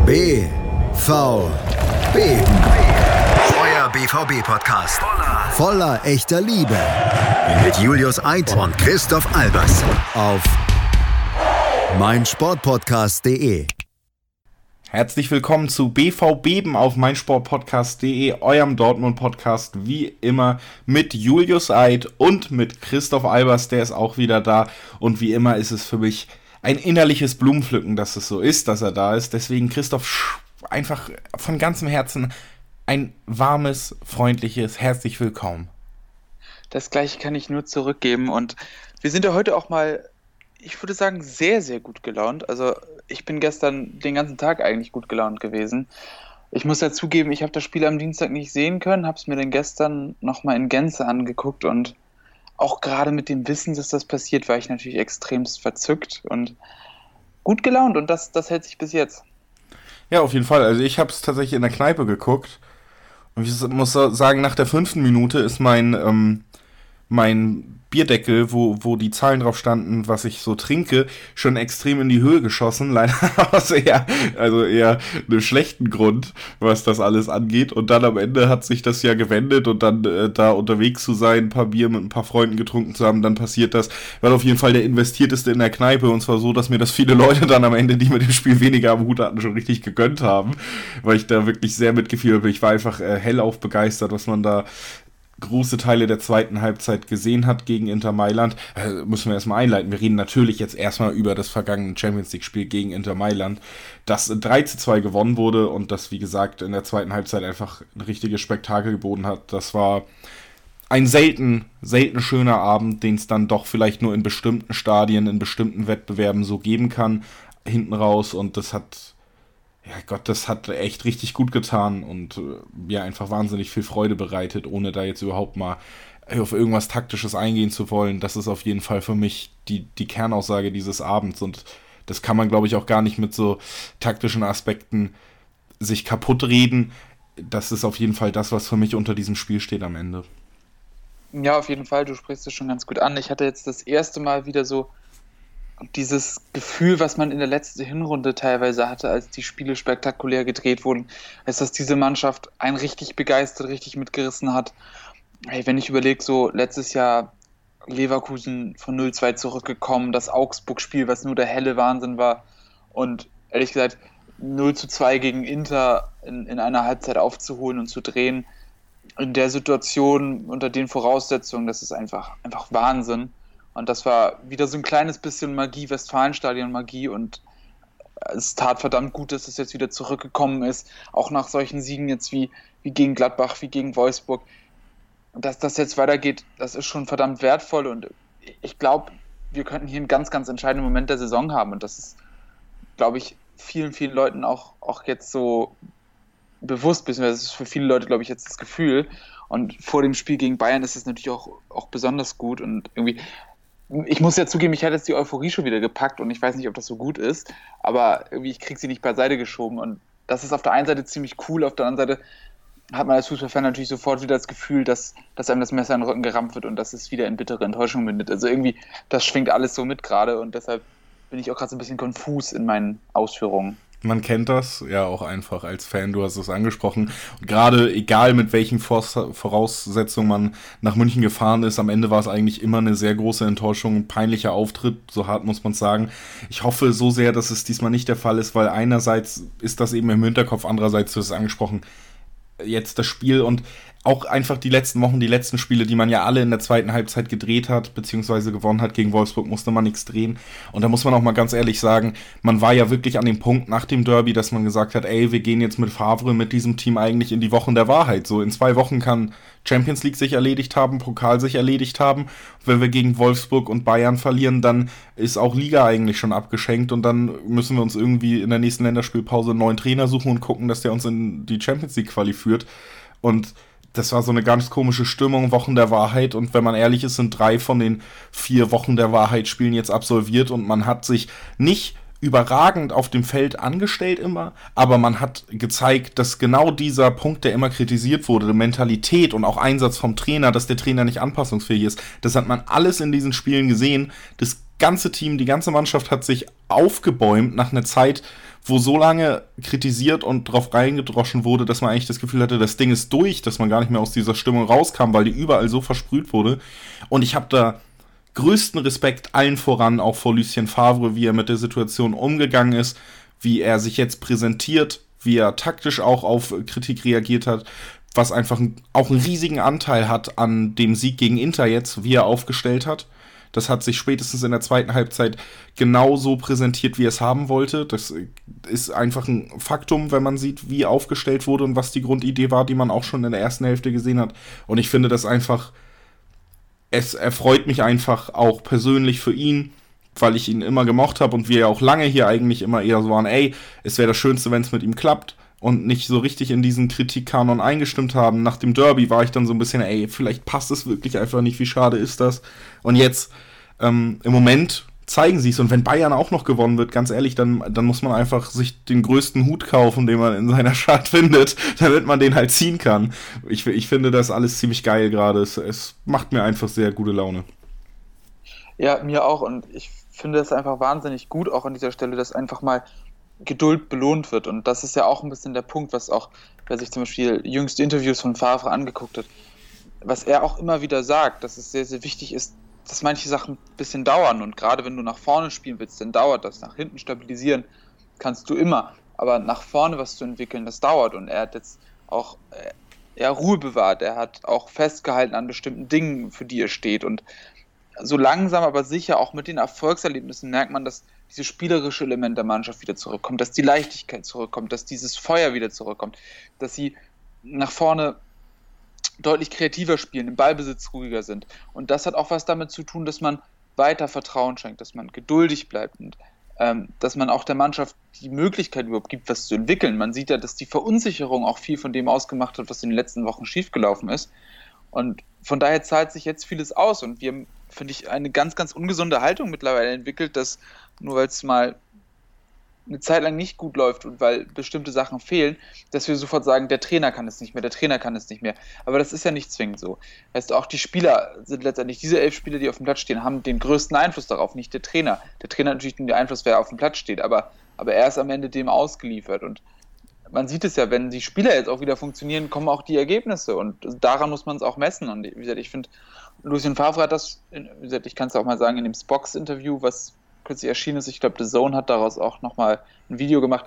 BVB. Euer BVB-Podcast. Voller echter Liebe. Mit Julius Eid und Christoph Albers. Auf meinsportpodcast.de. Herzlich willkommen zu BVB auf meinsportpodcast.de, eurem Dortmund-Podcast, wie immer mit Julius Eid und mit Christoph Albers, der ist auch wieder da. Und wie immer ist es für mich ein innerliches Blumenpflücken, dass es so ist, dass er da ist. Deswegen, Christoph, einfach von ganzem Herzen ein warmes, freundliches Herzlich willkommen. Das Gleiche kann ich nur zurückgeben und wir sind ja heute auch mal, ich würde sagen, sehr, sehr gut gelaunt. Also ich bin gestern den ganzen Tag eigentlich gut gelaunt gewesen. Ich muss ja zugeben, ich habe das Spiel am Dienstag nicht sehen können, habe es mir dann gestern nochmal in Gänze angeguckt und auch gerade mit dem Wissen, dass das passiert, war ich natürlich extremst verzückt und gut gelaunt und das hält sich bis jetzt. Ja, auf jeden Fall. Also ich habe es tatsächlich in der Kneipe geguckt und ich muss sagen, nach der 5. Minute ist mein Bierdeckel, wo die Zahlen drauf standen, was ich so trinke, schon extrem in die Höhe geschossen. Leider aus eher einem schlechten Grund, was das alles angeht. Und dann am Ende hat sich das ja gewendet und dann da unterwegs zu sein, ein paar Bier mit ein paar Freunden getrunken zu haben, dann passiert das. War auf jeden Fall der investierteste in der Kneipe und zwar so, dass mir das viele Leute dann am Ende, die mit dem Spiel weniger am Hut hatten, schon richtig gegönnt haben, weil ich da wirklich sehr mitgefiebert bin. Ich war einfach hellauf begeistert, was man da große Teile der zweiten Halbzeit gesehen hat gegen Inter Mailand. Müssen wir erstmal einleiten. Wir reden natürlich jetzt erstmal über das vergangene Champions-League-Spiel gegen Inter Mailand, das 3-2 gewonnen wurde und das, wie gesagt, in der zweiten Halbzeit einfach ein richtiges Spektakel geboten hat. Das war ein selten schöner Abend, den es dann doch vielleicht nur in bestimmten Stadien, in bestimmten Wettbewerben so geben kann, hinten raus. Und das hat echt richtig gut getan und mir einfach wahnsinnig viel Freude bereitet, ohne da jetzt überhaupt mal auf irgendwas Taktisches eingehen zu wollen. Das ist auf jeden Fall für mich die Kernaussage dieses Abends und das kann man, glaube ich, auch gar nicht mit so taktischen Aspekten sich kaputt reden. Das ist auf jeden Fall das, was für mich unter diesem Spiel steht am Ende. Ja, auf jeden Fall, du sprichst es schon ganz gut an. Ich hatte jetzt das erste Mal wieder so dieses Gefühl, was man in der letzten Hinrunde teilweise hatte, als die Spiele spektakulär gedreht wurden, als dass diese Mannschaft einen richtig begeistert, richtig mitgerissen hat. Hey, wenn ich überlege, so letztes Jahr Leverkusen von 0-2 zurückgekommen, das Augsburg-Spiel, was nur der helle Wahnsinn war und ehrlich gesagt 0-2 gegen Inter in einer Halbzeit aufzuholen und zu drehen, in der Situation, unter den Voraussetzungen, das ist einfach Wahnsinn. Und das war wieder so ein kleines bisschen Magie, Westfalenstadion-Magie und es tat verdammt gut, dass es jetzt wieder zurückgekommen ist, auch nach solchen Siegen jetzt wie gegen Gladbach, wie gegen Wolfsburg. Dass das jetzt weitergeht, das ist schon verdammt wertvoll und ich glaube, wir könnten hier einen ganz, ganz entscheidenden Moment der Saison haben und das ist, glaube ich, vielen, vielen Leuten auch jetzt so bewusst, beziehungsweise das ist für viele Leute, glaube ich, jetzt das Gefühl und vor dem Spiel gegen Bayern ist es natürlich auch besonders gut und irgendwie. Ich muss ja zugeben, ich hatte jetzt die Euphorie schon wieder gepackt und ich weiß nicht, ob das so gut ist, aber irgendwie ich kriege sie nicht beiseite geschoben und das ist auf der einen Seite ziemlich cool, auf der anderen Seite hat man als Fußballfan natürlich sofort wieder das Gefühl, dass einem das Messer in den Rücken gerammt wird und dass es wieder in bittere Enttäuschung mündet. Also irgendwie, das schwingt alles so mit gerade und deshalb bin ich auch gerade so ein bisschen konfus in meinen Ausführungen. Man kennt das ja auch einfach als Fan, du hast es angesprochen. Und gerade egal mit welchen Voraussetzungen man nach München gefahren ist, am Ende war es eigentlich immer eine sehr große Enttäuschung, ein peinlicher Auftritt, so hart muss man sagen. Ich hoffe so sehr, dass es diesmal nicht der Fall ist, weil einerseits ist das eben im Hinterkopf, andererseits, du hast es angesprochen, jetzt das Spiel und auch einfach die letzten Wochen, die letzten Spiele, die man ja alle in der zweiten Halbzeit gedreht hat, beziehungsweise gewonnen hat gegen Wolfsburg, musste man nichts drehen. Und da muss man auch mal ganz ehrlich sagen, man war ja wirklich an dem Punkt nach dem Derby, dass man gesagt hat, ey, wir gehen jetzt mit Favre, mit diesem Team eigentlich in die Wochen der Wahrheit. So in 2 Wochen kann Champions League sich erledigt haben, Pokal sich erledigt haben. Wenn wir gegen Wolfsburg und Bayern verlieren, dann ist auch Liga eigentlich schon abgeschenkt und dann müssen wir uns irgendwie in der nächsten Länderspielpause einen neuen Trainer suchen und gucken, dass der uns in die Champions League Quali führt. Und das war so eine ganz komische Stimmung, Wochen der Wahrheit. Und wenn man ehrlich ist, sind 3 von den 4 Wochen der Wahrheit Spielen jetzt absolviert und man hat sich nicht überragend auf dem Feld angestellt immer, aber man hat gezeigt, dass genau dieser Punkt, der immer kritisiert wurde, die Mentalität und auch Einsatz vom Trainer, dass der Trainer nicht anpassungsfähig ist, das hat man alles in diesen Spielen gesehen. Das ganze Team, die ganze Mannschaft hat sich aufgebäumt nach einer Zeit, wo so lange kritisiert und drauf reingedroschen wurde, dass man eigentlich das Gefühl hatte, das Ding ist durch, dass man gar nicht mehr aus dieser Stimmung rauskam, weil die überall so versprüht wurde. Und ich habe da größten Respekt allen voran, auch vor Lucien Favre, wie er mit der Situation umgegangen ist, wie er sich jetzt präsentiert, wie er taktisch auch auf Kritik reagiert hat, was einfach auch einen riesigen Anteil hat an dem Sieg gegen Inter jetzt, wie er aufgestellt hat. Das hat sich spätestens in der zweiten Halbzeit genauso präsentiert, wie er es haben wollte. Das ist einfach ein Faktum, wenn man sieht, wie aufgestellt wurde und was die Grundidee war, die man auch schon in der ersten Hälfte gesehen hat. Und ich finde das einfach, es erfreut mich einfach auch persönlich für ihn, weil ich ihn immer gemocht habe und wir ja auch lange hier eigentlich immer eher so waren, es wäre das Schönste, wenn es mit ihm klappt und nicht so richtig in diesen Kritikkanon eingestimmt haben. Nach dem Derby war ich dann so ein bisschen, vielleicht passt es wirklich einfach nicht, wie schade ist das? Und jetzt, im Moment zeigen sie es. Und wenn Bayern auch noch gewonnen wird, ganz ehrlich, dann muss man einfach sich den größten Hut kaufen, den man in seiner Stadt findet, damit man den halt ziehen kann. Ich finde das alles ziemlich geil gerade. Es macht mir einfach sehr gute Laune. Ja, mir auch. Und ich finde es einfach wahnsinnig gut, auch an dieser Stelle, dass einfach mal Geduld belohnt wird. Und das ist ja auch ein bisschen der Punkt, was auch, wer sich zum Beispiel jüngste Interviews von Favre angeguckt hat, was er auch immer wieder sagt, dass es sehr, sehr wichtig ist, dass manche Sachen ein bisschen dauern. Und gerade wenn du nach vorne spielen willst, dann dauert das. Nach hinten stabilisieren kannst du immer. Aber nach vorne was zu entwickeln, das dauert. Und er hat jetzt auch Ruhe bewahrt. Er hat auch festgehalten an bestimmten Dingen, für die er steht. Und so langsam, aber sicher, auch mit den Erfolgserlebnissen merkt man, dass dieses spielerische Element der Mannschaft wieder zurückkommt, dass die Leichtigkeit zurückkommt, dass dieses Feuer wieder zurückkommt, dass sie nach vorne deutlich kreativer spielen, im Ballbesitz ruhiger sind. Und das hat auch was damit zu tun, dass man weiter Vertrauen schenkt, dass man geduldig bleibt und dass man auch der Mannschaft die Möglichkeit überhaupt gibt, was zu entwickeln. Man sieht ja, dass die Verunsicherung auch viel von dem ausgemacht hat, was in den letzten Wochen schiefgelaufen ist. Und von daher zahlt sich jetzt vieles aus. Und wir haben, finde ich, eine ganz, ganz ungesunde Haltung mittlerweile entwickelt, dass nur weil es mal eine Zeit lang nicht gut läuft und weil bestimmte Sachen fehlen, dass wir sofort sagen, der Trainer kann es nicht mehr, der Trainer kann es nicht mehr. Aber das ist ja nicht zwingend so. Heißt, auch die Spieler sind letztendlich, diese 11 Spieler, die auf dem Platz stehen, haben den größten Einfluss darauf, nicht der Trainer. Der Trainer hat natürlich nur den Einfluss, wer auf dem Platz steht, aber er ist am Ende dem ausgeliefert. Und man sieht es ja, wenn die Spieler jetzt auch wieder funktionieren, kommen auch die Ergebnisse. Und daran muss man es auch messen. Und wie gesagt, ich finde, Lucien Favre hat das, wie gesagt, ich kann es auch mal sagen, in dem Spox-Interview, was kürzlich erschienen ist, ich glaube, The Zone hat daraus auch nochmal ein Video gemacht,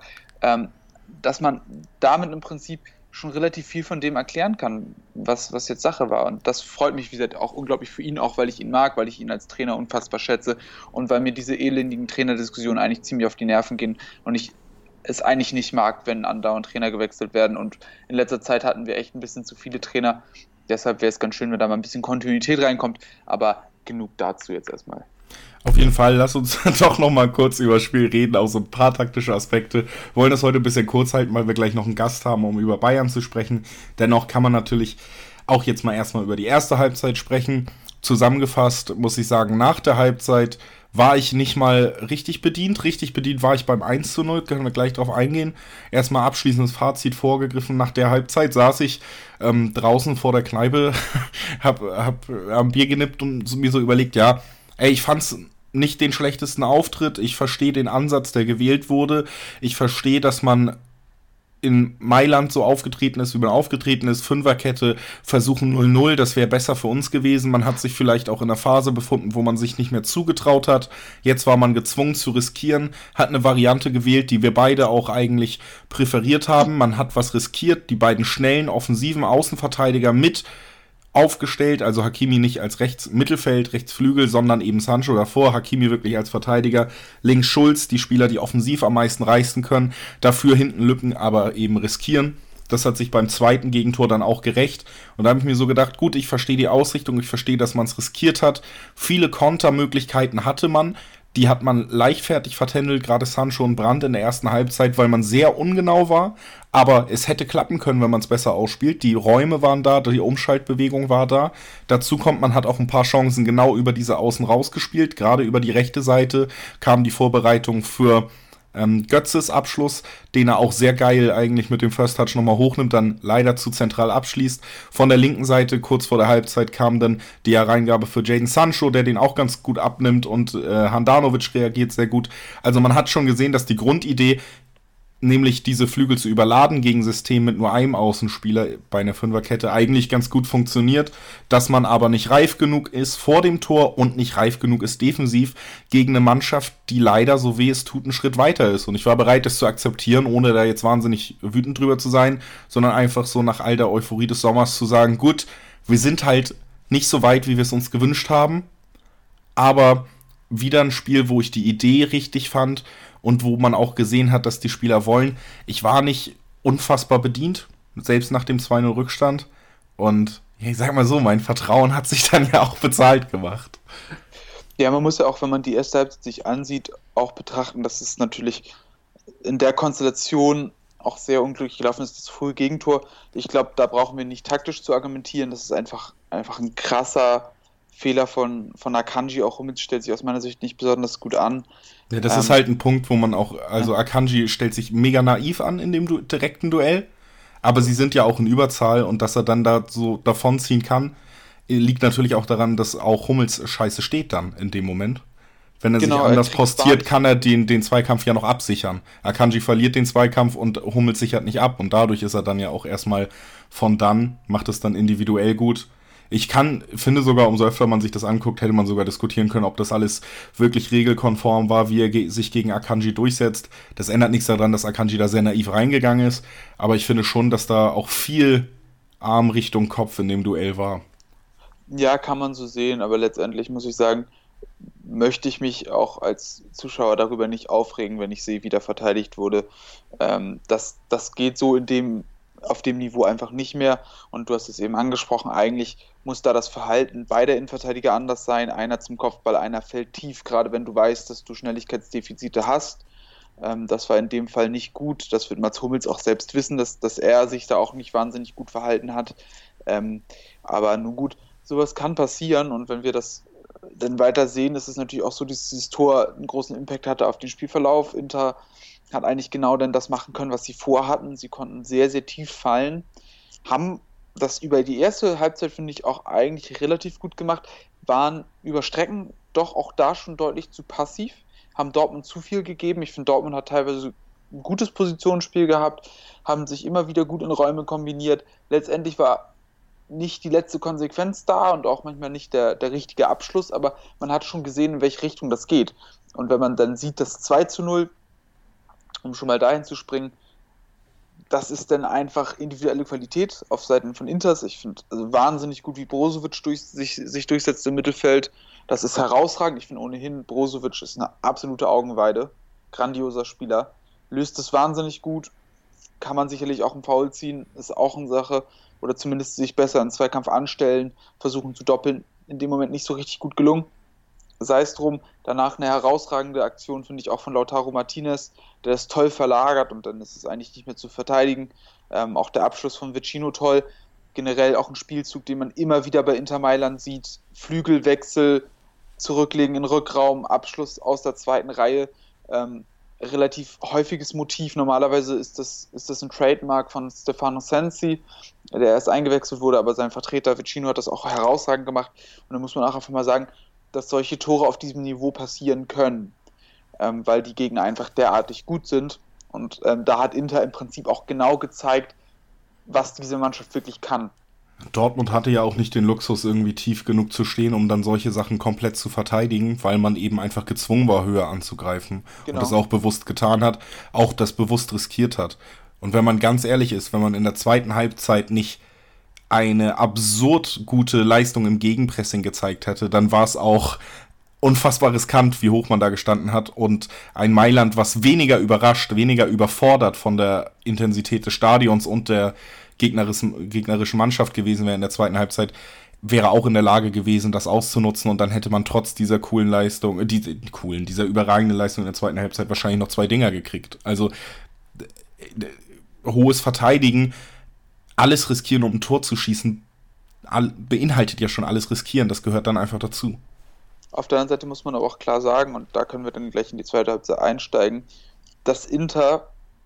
dass man damit im Prinzip schon relativ viel von dem erklären kann, was jetzt Sache war. Und das freut mich, wie gesagt, auch unglaublich für ihn, auch weil ich ihn mag, weil ich ihn als Trainer unfassbar schätze und weil mir diese elendigen Trainerdiskussionen eigentlich ziemlich auf die Nerven gehen und ich es eigentlich nicht mag, wenn andauernd Trainer gewechselt werden. Und in letzter Zeit hatten wir echt ein bisschen zu viele Trainer. Deshalb wäre es ganz schön, wenn da mal ein bisschen Kontinuität reinkommt. Aber genug dazu jetzt erstmal. Auf jeden Fall, lass uns doch noch mal kurz über das Spiel reden, auch so ein paar taktische Aspekte. Wir wollen das heute ein bisschen kurz halten, weil wir gleich noch einen Gast haben, um über Bayern zu sprechen. Dennoch kann man natürlich auch jetzt mal erstmal über die erste Halbzeit sprechen. Zusammengefasst muss ich sagen, nach der Halbzeit war ich nicht mal richtig bedient. Richtig bedient war ich beim 1:0, können wir gleich drauf eingehen. Erstmal abschließendes Fazit vorgegriffen. Nach der Halbzeit saß ich draußen vor der Kneipe, hab am Bier genippt und mir so überlegt, ich fand's nicht den schlechtesten Auftritt. Ich verstehe den Ansatz, der gewählt wurde. Ich verstehe, dass man in Mailand so aufgetreten ist, wie man aufgetreten ist. Fünferkette, versuchen 0-0, das wäre besser für uns gewesen. Man hat sich vielleicht auch in einer Phase befunden, wo man sich nicht mehr zugetraut hat. Jetzt war man gezwungen zu riskieren, hat eine Variante gewählt, die wir beide auch eigentlich präferiert haben. Man hat was riskiert, die beiden schnellen, offensiven Außenverteidiger mit aufgestellt, also Hakimi nicht als Rechtsmittelfeld, Rechtsflügel, sondern eben Sancho davor, Hakimi wirklich als Verteidiger, links Schulz, die Spieler, die offensiv am meisten reißen können, dafür hinten Lücken, aber eben riskieren. Das hat sich beim zweiten Gegentor dann auch gerecht. Und da habe ich mir so gedacht, gut, ich verstehe die Ausrichtung, ich verstehe, dass man es riskiert hat. Viele Kontermöglichkeiten hatte man. die hat man leichtfertig vertändelt, gerade Sancho und Brandt in der ersten Halbzeit, weil man sehr ungenau war. Aber es hätte klappen können, wenn man es besser ausspielt. Die Räume waren da, die Umschaltbewegung war da. Dazu kommt, man hat auch ein paar Chancen genau über diese Außen rausgespielt. Gerade über die rechte Seite kam die Vorbereitung für Götzes Abschluss, den er auch sehr geil eigentlich mit dem First Touch nochmal hochnimmt, dann leider zu zentral abschließt. Von der linken Seite, kurz vor der Halbzeit, kam dann die Hereingabe für Jadon Sancho, der den auch ganz gut abnimmt, und Handanovic reagiert sehr gut. Also man hat schon gesehen, dass die Grundidee, nämlich diese Flügel zu überladen gegen System mit nur einem Außenspieler bei einer Fünferkette, eigentlich ganz gut funktioniert, dass man aber nicht reif genug ist vor dem Tor und nicht reif genug ist defensiv gegen eine Mannschaft, die leider, so weh es tut, einen Schritt weiter ist. Und ich war bereit, das zu akzeptieren, ohne da jetzt wahnsinnig wütend drüber zu sein, sondern einfach so nach all der Euphorie des Sommers zu sagen, gut, wir sind halt nicht so weit, wie wir es uns gewünscht haben, aber wieder ein Spiel, wo ich die Idee richtig fand und wo man auch gesehen hat, dass die Spieler wollen. Ich war nicht unfassbar bedient, selbst nach dem 2-0 Rückstand. Und ich sag mal so, mein Vertrauen hat sich dann ja auch bezahlt gemacht. Ja, man muss ja auch, wenn man die erste Halbzeit sich ansieht, auch betrachten, dass es natürlich in der Konstellation auch sehr unglücklich gelaufen ist, das frühe Gegentor. Ich glaube, da brauchen wir nicht taktisch zu argumentieren. Das ist einfach ein krasser Fehler von Akanji. Auch Hummels stellt sich aus meiner Sicht nicht besonders gut an. Ja, das ist halt ein Punkt, wo man auch, also Akanji stellt sich mega naiv an in dem direkten Duell, aber sie sind ja auch in Überzahl, und dass er dann da so davonziehen kann, liegt natürlich auch daran, dass auch Hummels scheiße steht dann in dem Moment. Wenn er sich anders postiert, kann er den Zweikampf ja noch absichern. Akanji verliert den Zweikampf und Hummels sichert nicht ab, und dadurch ist er dann ja auch erstmal von dann, macht es dann individuell gut. Ich finde sogar, umso öfter man sich das anguckt, hätte man sogar diskutieren können, ob das alles wirklich regelkonform war, wie er sich gegen Akanji durchsetzt. Das ändert nichts daran, dass Akanji da sehr naiv reingegangen ist, aber ich finde schon, dass da auch viel Arm Richtung Kopf in dem Duell war. Ja, kann man so sehen, aber letztendlich muss ich sagen, möchte ich mich auch als Zuschauer darüber nicht aufregen, wenn ich sehe, wie da verteidigt wurde. Das geht so auf dem Niveau einfach nicht mehr, und du hast es eben angesprochen, eigentlich muss da das Verhalten beider Innenverteidiger anders sein, einer zum Kopfball, einer fällt tief, gerade wenn du weißt, dass du Schnelligkeitsdefizite hast. Das war in dem Fall nicht gut, das wird Mats Hummels auch selbst wissen, dass er sich da auch nicht wahnsinnig gut verhalten hat, aber nun gut, sowas kann passieren, und wenn wir das dann weiter sehen, ist es natürlich auch so, dass dieses Tor einen großen Impact hatte auf den Spielverlauf. Inter hat eigentlich genau dann das machen können, was sie vorhatten. Sie konnten sehr, sehr tief fallen, haben das über die erste Halbzeit, finde ich, auch eigentlich relativ gut gemacht, waren über Strecken doch auch da schon deutlich zu passiv, haben Dortmund zu viel gegeben. Ich finde, Dortmund hat teilweise ein gutes Positionsspiel gehabt, haben sich immer wieder gut in Räume kombiniert. Letztendlich war nicht die letzte Konsequenz da und auch manchmal nicht der richtige Abschluss, aber man hat schon gesehen, in welche Richtung das geht. Und wenn man dann sieht, das 2-0, um schon mal dahin zu springen, das ist dann einfach individuelle Qualität auf Seiten von Inters. Ich finde wahnsinnig gut, wie Brozovic sich durchsetzt im Mittelfeld. Das ist herausragend. Ich finde ohnehin, Brozovic ist eine absolute Augenweide. Grandioser Spieler. Löst es wahnsinnig gut. Kann man sicherlich auch einen Foul ziehen. Ist auch eine Sache. Oder zumindest sich besser in Zweikampf anstellen. Versuchen zu doppeln. In dem Moment nicht so richtig gut gelungen. Sei es drum, danach eine herausragende Aktion, finde ich, auch von Lautaro Martinez, der das toll verlagert, und dann ist es eigentlich nicht mehr zu verteidigen. Auch der Abschluss von Vecino toll. Generell auch ein Spielzug, den man immer wieder bei Inter Mailand sieht. Flügelwechsel, zurücklegen in Rückraum, Abschluss aus der zweiten Reihe. Relativ häufiges Motiv. Normalerweise ist das ein Trademark von Stefano Sensi, der erst eingewechselt wurde, aber sein Vertreter Vecino hat das auch herausragend gemacht. Und da muss man auch einfach mal sagen, dass solche Tore auf diesem Niveau passieren können, weil die Gegner einfach derartig gut sind. Und da hat Inter im Prinzip auch genau gezeigt, was diese Mannschaft wirklich kann. Dortmund hatte ja auch nicht den Luxus, irgendwie tief genug zu stehen, um dann solche Sachen komplett zu verteidigen, weil man eben einfach gezwungen war, höher anzugreifen. Genau. Und das auch bewusst getan hat, auch das bewusst riskiert hat. Und wenn man ganz ehrlich ist, wenn man in der zweiten Halbzeit nicht eine absurd gute Leistung im Gegenpressing gezeigt hätte, dann war es auch unfassbar riskant, wie hoch man da gestanden hat, und ein Mailand, was weniger überrascht, weniger überfordert von der Intensität des Stadions und der gegnerischen Mannschaft gewesen wäre in der zweiten Halbzeit, wäre auch in der Lage gewesen, das auszunutzen, und dann hätte man trotz dieser coolen Leistung, dieser überragenden Leistung in der zweiten Halbzeit wahrscheinlich noch 2 Dinger gekriegt. Also hohes Verteidigen, alles riskieren, um ein Tor zu schießen, beinhaltet ja schon alles riskieren, das gehört dann einfach dazu. Auf der anderen Seite muss man aber auch klar sagen, und da können wir dann gleich in die zweite Halbzeit einsteigen, dass Inter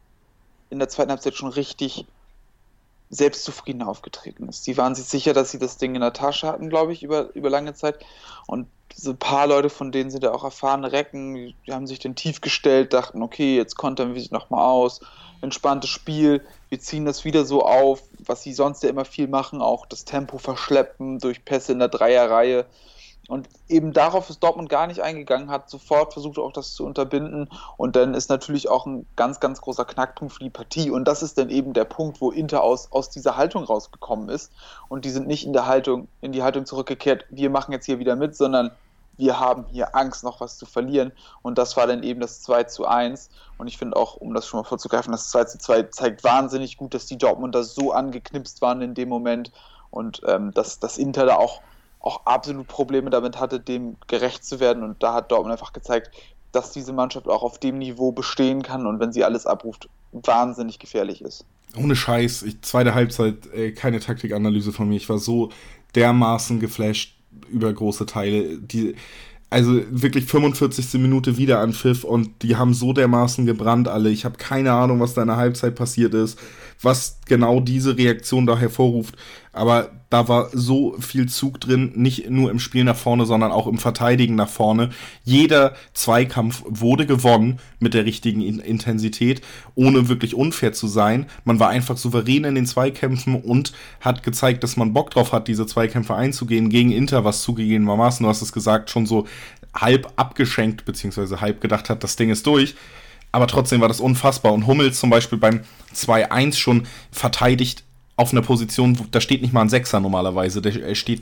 in der zweiten Halbzeit schon richtig selbstzufrieden aufgetreten ist. Die waren sich sicher, dass sie das Ding in der Tasche hatten, glaube ich, über lange Zeit. Und so ein paar Leute, von denen sind ja auch erfahrene Recken, die haben sich dann tief gestellt, dachten, okay, jetzt kontern wir sich nochmal aus, entspanntes Spiel, wir ziehen das wieder so auf, was sie sonst ja immer viel machen, auch das Tempo verschleppen durch Pässe in der Dreierreihe. Und eben darauf ist Dortmund gar nicht eingegangen, hat sofort versucht, auch das zu unterbinden. Und dann ist natürlich auch ein ganz, ganz großer Knackpunkt für die Partie. Und das ist dann eben der Punkt, wo Inter aus dieser Haltung rausgekommen ist. Und die sind nicht in die Haltung zurückgekehrt, wir machen jetzt hier wieder mit, sondern wir haben hier Angst, noch was zu verlieren. Und das war dann eben das 2:1. Und ich finde auch, um das schon mal vorzugreifen, das 2:2 zeigt wahnsinnig gut, dass die Dortmunder so angeknipst waren in dem Moment. Und dass Inter da auch absolut Probleme damit hatte, dem gerecht zu werden. Und da hat Dortmund einfach gezeigt, dass diese Mannschaft auch auf dem Niveau bestehen kann und wenn sie alles abruft, wahnsinnig gefährlich ist. Ohne Scheiß, zweite Halbzeit, keine Taktikanalyse von mir. Ich war so dermaßen geflasht über große Teile. Also wirklich 45. Minute wieder an Pfiff und die haben so dermaßen gebrannt alle. Ich habe keine Ahnung, was da in der Halbzeit passiert ist, was genau diese Reaktion da hervorruft. Aber da war so viel Zug drin, nicht nur im Spiel nach vorne, sondern auch im Verteidigen nach vorne. Jeder Zweikampf wurde gewonnen mit der richtigen Intensität, ohne wirklich unfair zu sein. Man war einfach souverän in den Zweikämpfen und hat gezeigt, dass man Bock drauf hat, diese Zweikämpfe einzugehen gegen Inter, was zugegebenermaßen, du hast es gesagt, schon so halb abgeschenkt, beziehungsweise halb gedacht hat, das Ding ist durch. Aber trotzdem war das unfassbar. Und Hummels zum Beispiel beim 2:1 schon verteidigt auf einer Position, da steht nicht mal ein Sechser normalerweise. Der steht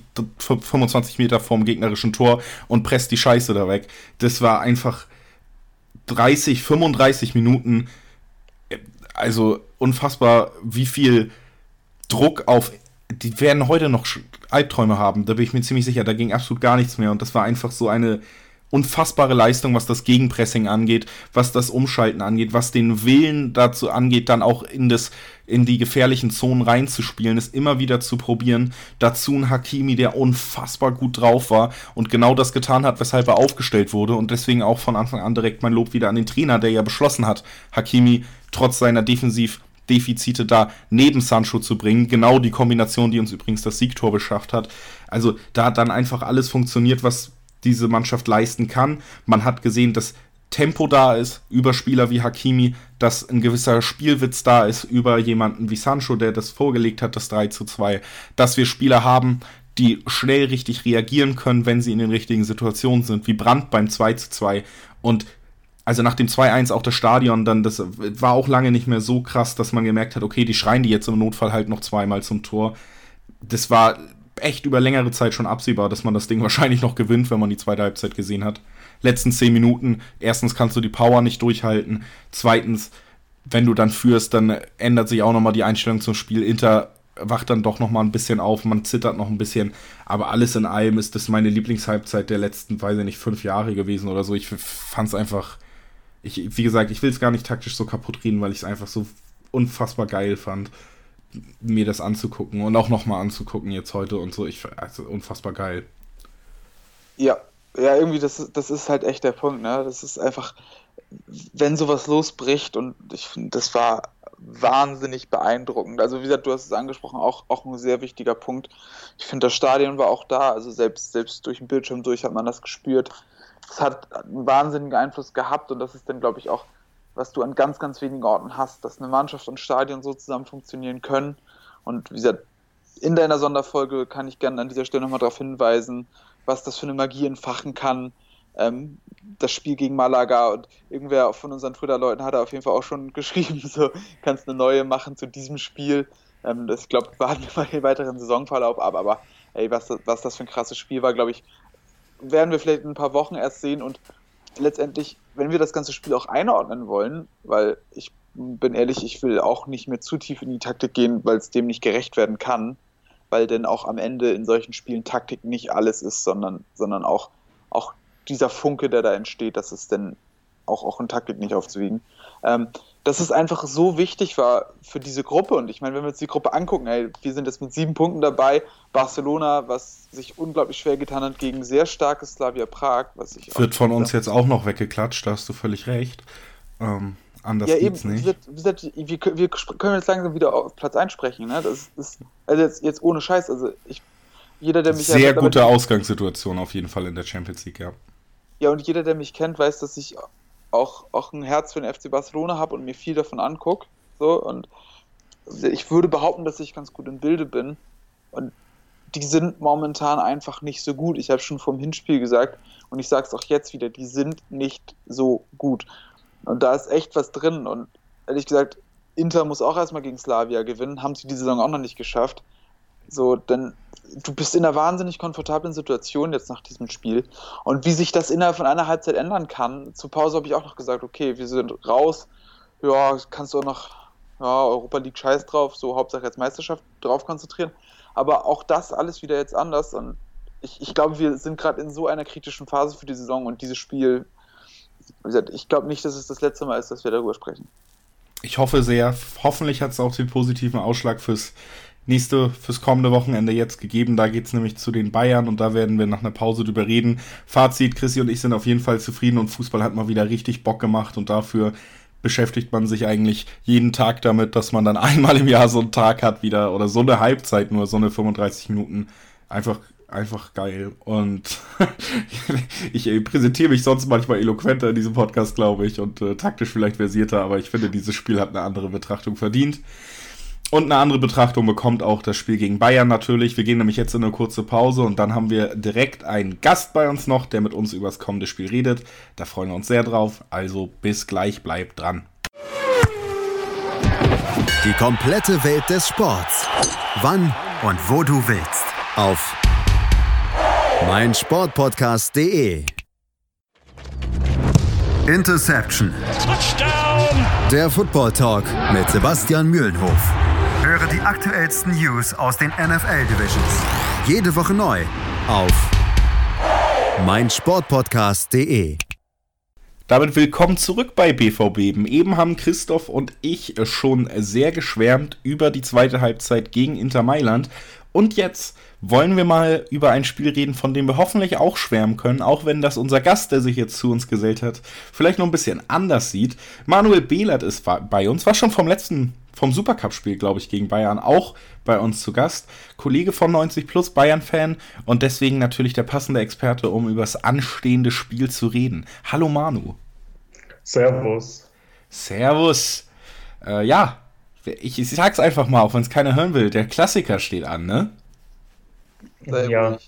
25 Meter vorm gegnerischen Tor und presst die Scheiße da weg. Das war einfach 35 Minuten. Also unfassbar, wie viel Druck auf... Die werden heute noch Albträume haben, da bin ich mir ziemlich sicher. Da ging absolut gar nichts mehr. Und das war einfach so eine unfassbare Leistung, was das Gegenpressing angeht, was das Umschalten angeht, was den Willen dazu angeht, dann auch in die gefährlichen Zonen reinzuspielen, es immer wieder zu probieren. Dazu ein Hakimi, der unfassbar gut drauf war und genau das getan hat, weshalb er aufgestellt wurde, und deswegen auch von Anfang an direkt mein Lob wieder an den Trainer, der ja beschlossen hat, Hakimi trotz seiner Defensivdefizite da neben Sancho zu bringen. Genau die Kombination, die uns übrigens das Siegtor beschafft hat. Also da hat dann einfach alles funktioniert, was diese Mannschaft leisten kann. Man hat gesehen, dass Tempo da ist über Spieler wie Hakimi, dass ein gewisser Spielwitz da ist über jemanden wie Sancho, der das vorgelegt hat, das 3:2, dass wir Spieler haben, die schnell richtig reagieren können, wenn sie in den richtigen Situationen sind, wie Brandt beim 2:2. Und also nach dem 2:1 auch das Stadion, dann, das war auch lange nicht mehr so krass, dass man gemerkt hat, okay, die schreien die jetzt im Notfall halt noch zweimal zum Tor. Das war echt über längere Zeit schon absehbar, dass man das Ding wahrscheinlich noch gewinnt, wenn man die zweite Halbzeit gesehen hat. Letzten 10 Minuten, erstens kannst du die Power nicht durchhalten, zweitens, wenn du dann führst, dann ändert sich auch nochmal die Einstellung zum Spiel. Inter wacht dann doch nochmal ein bisschen auf, man zittert noch ein bisschen, aber alles in allem ist das meine Lieblingshalbzeit der letzten, weiß ich nicht, 5 Jahre gewesen oder so. Ich fand's einfach, wie gesagt, ich will es gar nicht taktisch so kaputt reden, weil ich es einfach so unfassbar geil fand, mir das anzugucken und auch nochmal anzugucken jetzt heute und so. Also unfassbar geil. Ja, irgendwie, das ist halt echt der Punkt, ne? Das ist einfach, wenn sowas losbricht, und ich finde, das war wahnsinnig beeindruckend. Also wie gesagt, du hast es angesprochen, auch ein sehr wichtiger Punkt. Ich finde, das Stadion war auch da, also selbst durch den Bildschirm durch hat man das gespürt. Es hat einen wahnsinnigen Einfluss gehabt, und das ist dann, glaube ich, auch, was du an ganz, ganz wenigen Orten hast, dass eine Mannschaft und Stadion so zusammen funktionieren können. Und wie gesagt, in deiner Sonderfolge kann ich gerne an dieser Stelle nochmal darauf hinweisen, was das für eine Magie entfachen kann. Das Spiel gegen Malaga, und irgendwer von unseren Twitter-Leuten hat auf jeden Fall auch schon geschrieben, so, kannst eine neue machen zu diesem Spiel. Ich glaube, warten wir mal den weiteren Saisonverlauf ab, aber ey, was das für ein krasses Spiel war, glaube ich, werden wir vielleicht in ein paar Wochen erst sehen. Und letztendlich, wenn wir das ganze Spiel auch einordnen wollen, weil ich bin ehrlich, ich will auch nicht mehr zu tief in die Taktik gehen, weil es dem nicht gerecht werden kann, weil denn auch am Ende in solchen Spielen Taktik nicht alles ist, sondern auch dieser Funke, der da entsteht, dass es denn auch in Taktik nicht aufzuwiegen. Dass es einfach so wichtig war für diese Gruppe. Und ich meine, wenn wir uns die Gruppe angucken, wir sind jetzt mit 7 Punkten dabei. Barcelona, was sich unglaublich schwer getan hat gegen sehr starkes Slavia Prag. Wird von uns jetzt auch noch weggeklatscht, da hast du völlig recht. Anders ja, geht's eben, nicht. Wir können jetzt langsam wieder auf Platz 1 sprechen. Ne? Das ist, also jetzt ohne Scheiß. Also jeder, der mich sehr gute Ausgangssituation auf jeden Fall in der Champions League, ja. Ja, und jeder, der mich kennt, weiß, dass ich auch ein Herz für den FC Barcelona habe und mir viel davon angucke. So, und ich würde behaupten, dass ich ganz gut im Bilde bin. Und die sind momentan einfach nicht so gut. Ich habe schon vom Hinspiel gesagt und ich sage es auch jetzt wieder, die sind nicht so gut. Und da ist echt was drin. Und ehrlich gesagt, Inter muss auch erstmal gegen Slavia gewinnen. Haben sie die Saison auch noch nicht geschafft. So, denn du bist in einer wahnsinnig komfortablen Situation jetzt nach diesem Spiel. Und wie sich das innerhalb von einer Halbzeit ändern kann, zur Pause habe ich auch noch gesagt, okay, wir sind raus. Ja, kannst du auch noch Europa League scheiß drauf, so Hauptsache jetzt Meisterschaft drauf konzentrieren. Aber auch das alles wieder jetzt anders. Und ich glaube, wir sind gerade in so einer kritischen Phase für die Saison und dieses Spiel, wie gesagt, ich glaube nicht, dass es das letzte Mal ist, dass wir darüber sprechen. Ich hoffe sehr. Hoffentlich hat es auch den positiven Ausschlag fürs kommende Wochenende jetzt gegeben. Da geht es nämlich zu den Bayern und da werden wir nach einer Pause drüber reden. Fazit, Chrissy und ich sind auf jeden Fall zufrieden und Fußball hat mal wieder richtig Bock gemacht und dafür beschäftigt man sich eigentlich jeden Tag damit, dass man dann einmal im Jahr so einen Tag hat wieder oder so eine Halbzeit, nur so eine 35 Minuten. Einfach geil. Und ich präsentiere mich sonst manchmal eloquenter in diesem Podcast, glaube ich, und taktisch vielleicht versierter, aber ich finde, dieses Spiel hat eine andere Betrachtung verdient. Und eine andere Betrachtung bekommt auch das Spiel gegen Bayern natürlich. Wir gehen nämlich jetzt in eine kurze Pause und dann haben wir direkt einen Gast bei uns noch, der mit uns über das kommende Spiel redet. Da freuen wir uns sehr drauf. Also bis gleich, bleibt dran. Die komplette Welt des Sports. Wann und wo du willst. Auf meinsportpodcast.de. Interception. Touchdown! Der Football Talk mit Sebastian Mühlenhof. Höre die aktuellsten News aus den NFL Divisions. Jede Woche neu auf meinsportpodcast.de. Damit willkommen zurück bei BVB. Eben haben Christoph und ich schon sehr geschwärmt über die zweite Halbzeit gegen Inter Mailand. Und jetzt wollen wir mal über ein Spiel reden, von dem wir hoffentlich auch schwärmen können, auch wenn das unser Gast, der sich jetzt zu uns gesellt hat, vielleicht noch ein bisschen anders sieht. Manuel Behlert ist bei uns, war schon vom Supercup-Spiel, glaube ich, gegen Bayern auch bei uns zu Gast. Kollege von 90 Plus, Bayern-Fan und deswegen natürlich der passende Experte, um über das anstehende Spiel zu reden. Hallo Manu. Servus. Ja, ich sag's einfach mal, auch wenn es keiner hören will, der Klassiker steht an, ne? Sei Ja. ruhig.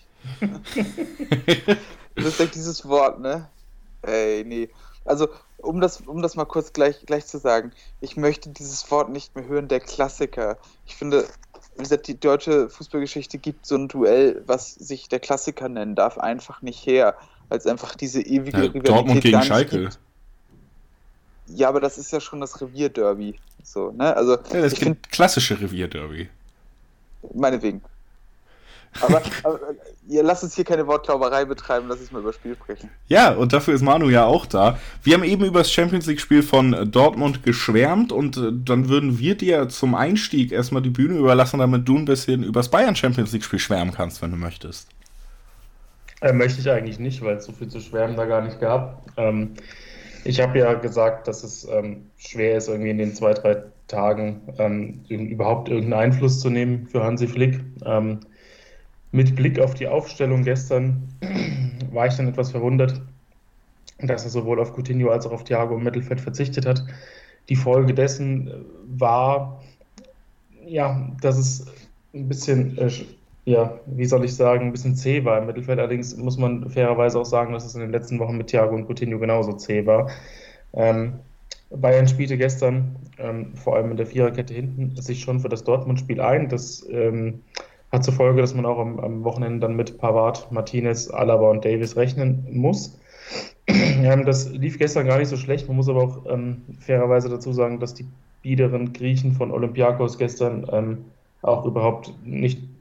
Das ist echt dieses Wort, ne? Ey, nee. Also, um das mal kurz gleich zu sagen, ich möchte dieses Wort nicht mehr hören, der Klassiker. Ich finde, wie gesagt, die deutsche Fußballgeschichte gibt so ein Duell, was sich der Klassiker nennen darf, einfach nicht her, weil es einfach diese ewige Rivalität Dortmund gegen gar nicht Schalke. gibt. Ja, aber das ist ja schon das Revierderby. So, ne? Also, Ja, das ich finde, klassische Revierderby. meinetwegen. Aber ja, lass uns hier keine Wortklauberei betreiben, lass uns mal über das Spiel sprechen. Ja, und dafür ist Manu ja auch da. Wir haben eben über das Champions-League-Spiel von Dortmund geschwärmt und dann würden wir dir zum Einstieg erstmal die Bühne überlassen, damit du ein bisschen über das Bayern-Champions-League-Spiel schwärmen kannst, wenn du möchtest. Möchte ich eigentlich nicht, weil es so viel zu schwärmen da gar nicht gab. Ich habe ja gesagt, dass es schwer ist, irgendwie in den 2-3 Tagen überhaupt irgendeinen Einfluss zu nehmen für Hansi Flick. Mit Blick auf die Aufstellung gestern war ich dann etwas verwundert, dass er sowohl auf Coutinho als auch auf Thiago im Mittelfeld verzichtet hat. Die Folge dessen war, ja, dass es ein bisschen, wie soll ich sagen, ein bisschen zäh war im Mittelfeld. Allerdings muss man fairerweise auch sagen, dass es in den letzten Wochen mit Thiago und Coutinho genauso zäh war. Bayern spielte gestern, vor allem in der Viererkette hinten, sich schon für das Dortmund-Spiel ein. Das hat zur Folge, dass man auch am Wochenende dann mit Pavard, Martinez, Alaba und Davis rechnen muss. Das lief gestern gar nicht so schlecht. Man muss aber auch fairerweise dazu sagen, dass die biederen Griechen von Olympiakos gestern auch überhaupt nicht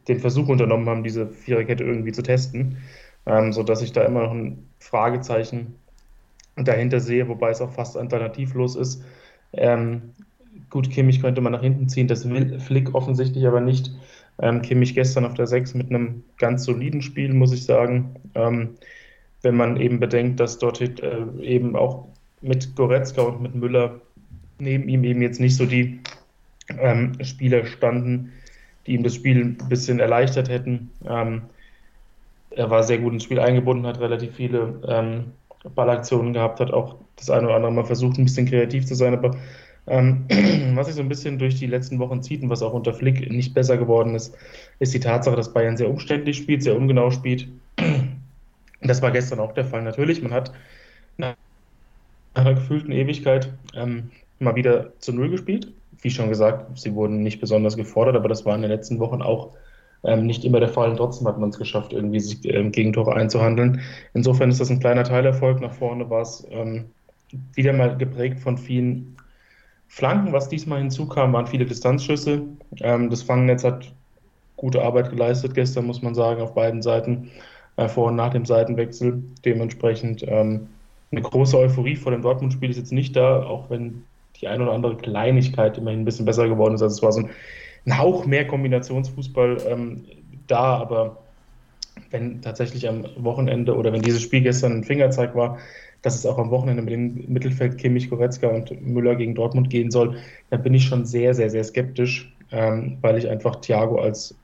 den Versuch unternommen haben, diese Viererkette irgendwie zu testen, sodass ich da immer noch ein Fragezeichen dahinter sehe, wobei es auch fast alternativlos ist. Gut, Kimmich könnte man nach hinten ziehen, das will Flick offensichtlich aber nicht. Kimmich gestern auf der 6 mit einem ganz soliden Spiel, muss ich sagen. Wenn man eben bedenkt, dass dort eben auch mit Goretzka und mit Müller neben ihm eben jetzt nicht so die Spieler standen, die ihm das Spiel ein bisschen erleichtert hätten. Er war sehr gut ins Spiel eingebunden, hat relativ viele Ballaktionen gehabt, hat auch das eine oder andere Mal versucht, ein bisschen kreativ zu sein, aber was sich so ein bisschen durch die letzten Wochen zieht und was auch unter Flick nicht besser geworden ist, ist die Tatsache, dass Bayern sehr umständlich spielt, sehr ungenau spielt. Das war gestern auch der Fall. Natürlich, man hat nach einer gefühlten Ewigkeit mal wieder zu Null gespielt. Wie schon gesagt, sie wurden nicht besonders gefordert, aber das war in den letzten Wochen auch nicht immer der Fall. Und trotzdem hat man es geschafft, irgendwie sich Gegentore einzuhandeln. Insofern ist das ein kleiner Teilerfolg. Nach vorne war es wieder mal geprägt von vielen Flanken. Was diesmal hinzukam, waren viele Distanzschüsse. Das Fangnetz hat gute Arbeit geleistet gestern, muss man sagen, auf beiden Seiten, vor und nach dem Seitenwechsel. Dementsprechend eine große Euphorie vor dem Dortmund-Spiel ist jetzt nicht da, auch wenn die eine oder andere Kleinigkeit immerhin ein bisschen besser geworden ist. Also es war so ein Hauch mehr Kombinationsfußball da, aber wenn tatsächlich am Wochenende oder wenn dieses Spiel gestern ein Fingerzeig war, dass es auch am Wochenende mit dem Mittelfeld Kimmich, Goretzka und Müller gegen Dortmund gehen soll, dann bin ich schon sehr, sehr, sehr skeptisch, weil ich einfach Thiago als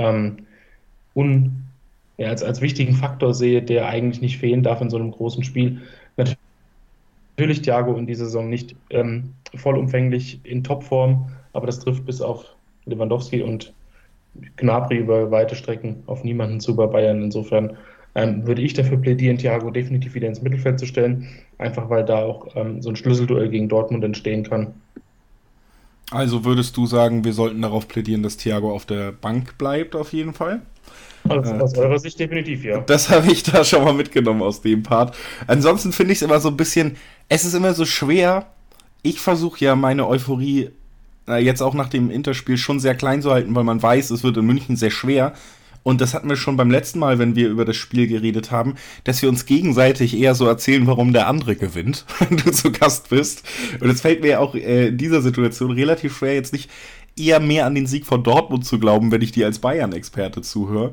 wichtigen Faktor sehe, der eigentlich nicht fehlen darf in so einem großen Spiel. Natürlich Thiago in dieser Saison nicht vollumfänglich in Topform, aber das trifft bis auf Lewandowski und Gnabry über weite Strecken auf niemanden zu bei Bayern. Insofern würde ich dafür plädieren, Thiago definitiv wieder ins Mittelfeld zu stellen, einfach weil da auch so ein Schlüsselduell gegen Dortmund entstehen kann. Also würdest du sagen, wir sollten darauf plädieren, dass Thiago auf der Bank bleibt, auf jeden Fall? Aus eurer Sicht definitiv, ja. Das habe ich da schon mal mitgenommen aus dem Part. Ansonsten finde ich es immer so ein bisschen, es ist immer so schwer. Ich versuche ja meine Euphorie jetzt auch nach dem Interspiel schon sehr klein zu halten, weil man weiß, es wird in München sehr schwer. Und das hatten wir schon beim letzten Mal, wenn wir über das Spiel geredet haben, dass wir uns gegenseitig eher so erzählen, warum der andere gewinnt, wenn du zu Gast bist. Und es fällt mir ja auch in dieser Situation relativ schwer, jetzt nicht eher mehr an den Sieg von Dortmund zu glauben, wenn ich dir als Bayern-Experte zuhöre.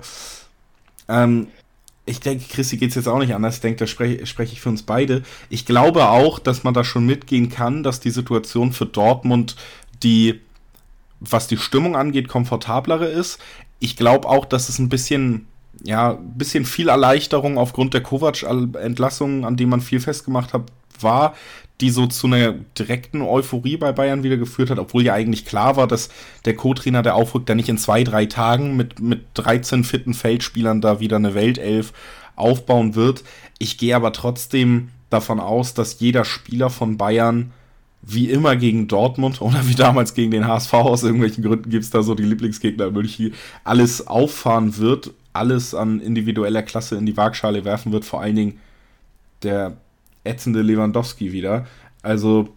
Ich denke, Christi geht es jetzt auch nicht anders. Ich denke, da spreche ich für uns beide. Ich glaube auch, dass man da schon mitgehen kann, dass die Situation für Dortmund was die Stimmung angeht, komfortablere ist. Ich glaube auch, dass es ein bisschen viel Erleichterung aufgrund der Kovac-Entlassung, an dem man viel festgemacht hat, war, die so zu einer direkten Euphorie bei Bayern wieder geführt hat, obwohl ja eigentlich klar war, dass der Co-Trainer, der aufrückt, der nicht in 2-3 Tagen mit 13 fitten Feldspielern da wieder eine Weltelf aufbauen wird. Ich gehe aber trotzdem davon aus, dass jeder Spieler von Bayern wie immer gegen Dortmund oder wie damals gegen den HSV, aus irgendwelchen Gründen gibt es da so die Lieblingsgegner in München, alles auffahren wird, alles an individueller Klasse in die Waagschale werfen wird, vor allen Dingen der ätzende Lewandowski wieder. Also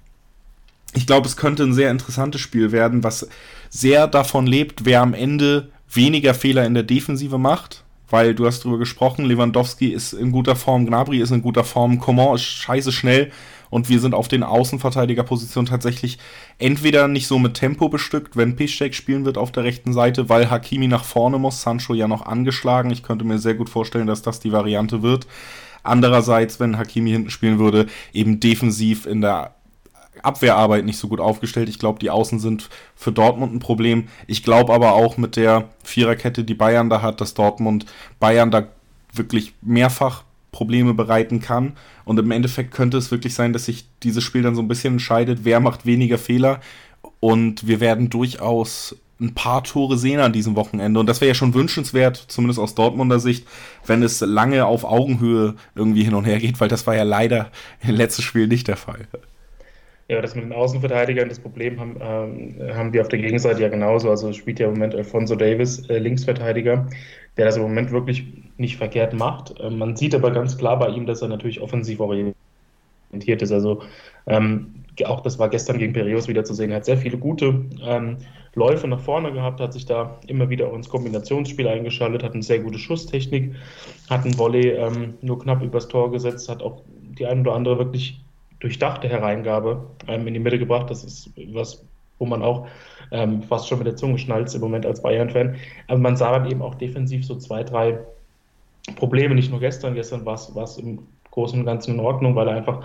ich glaube, es könnte ein sehr interessantes Spiel werden, was sehr davon lebt, wer am Ende weniger Fehler in der Defensive macht, weil du hast drüber gesprochen, Lewandowski ist in guter Form, Gnabry ist in guter Form, Coman ist scheiße schnell und wir sind auf den Außenverteidigerpositionen tatsächlich entweder nicht so mit Tempo bestückt, wenn Piszczek spielen wird auf der rechten Seite, weil Hakimi nach vorne muss, Sancho ja noch angeschlagen. Ich könnte mir sehr gut vorstellen, dass das die Variante wird. Andererseits, wenn Hakimi hinten spielen würde, eben defensiv in der Abwehrarbeit nicht so gut aufgestellt. Ich glaube, die Außen sind für Dortmund ein Problem. Ich glaube aber auch mit der Viererkette, die Bayern da hat, dass Bayern da wirklich mehrfach Probleme bereiten kann. Und im Endeffekt könnte es wirklich sein, dass sich dieses Spiel dann so ein bisschen entscheidet, wer macht weniger Fehler. Und wir werden durchaus ein paar Tore sehen an diesem Wochenende. Und das wäre ja schon wünschenswert, zumindest aus Dortmunder Sicht, wenn es lange auf Augenhöhe irgendwie hin und her geht, weil das war ja leider im letzten Spiel nicht der Fall. Ja, das mit den Außenverteidigern, das Problem haben wir auf der Gegenseite ja genauso. Also spielt ja im Moment Alphonso Davies, Linksverteidiger, der das im Moment wirklich nicht verkehrt macht. Man sieht aber ganz klar bei ihm, dass er natürlich offensiv orientiert ist. Also auch das war gestern gegen Piraeus wieder zu sehen. Er hat sehr viele gute Läufe nach vorne gehabt, hat sich da immer wieder auch ins Kombinationsspiel eingeschaltet, hat eine sehr gute Schusstechnik, hat einen Volley nur knapp übers Tor gesetzt, hat auch die ein oder andere wirklich durchdachte Hereingabe in die Mitte gebracht. Das ist was, wo man auch fast schon mit der Zunge schnalzt im Moment als Bayern-Fan. Aber man sah dann eben auch defensiv so 2, 3 Probleme, nicht nur gestern. Gestern war es im Großen und Ganzen in Ordnung, weil er einfach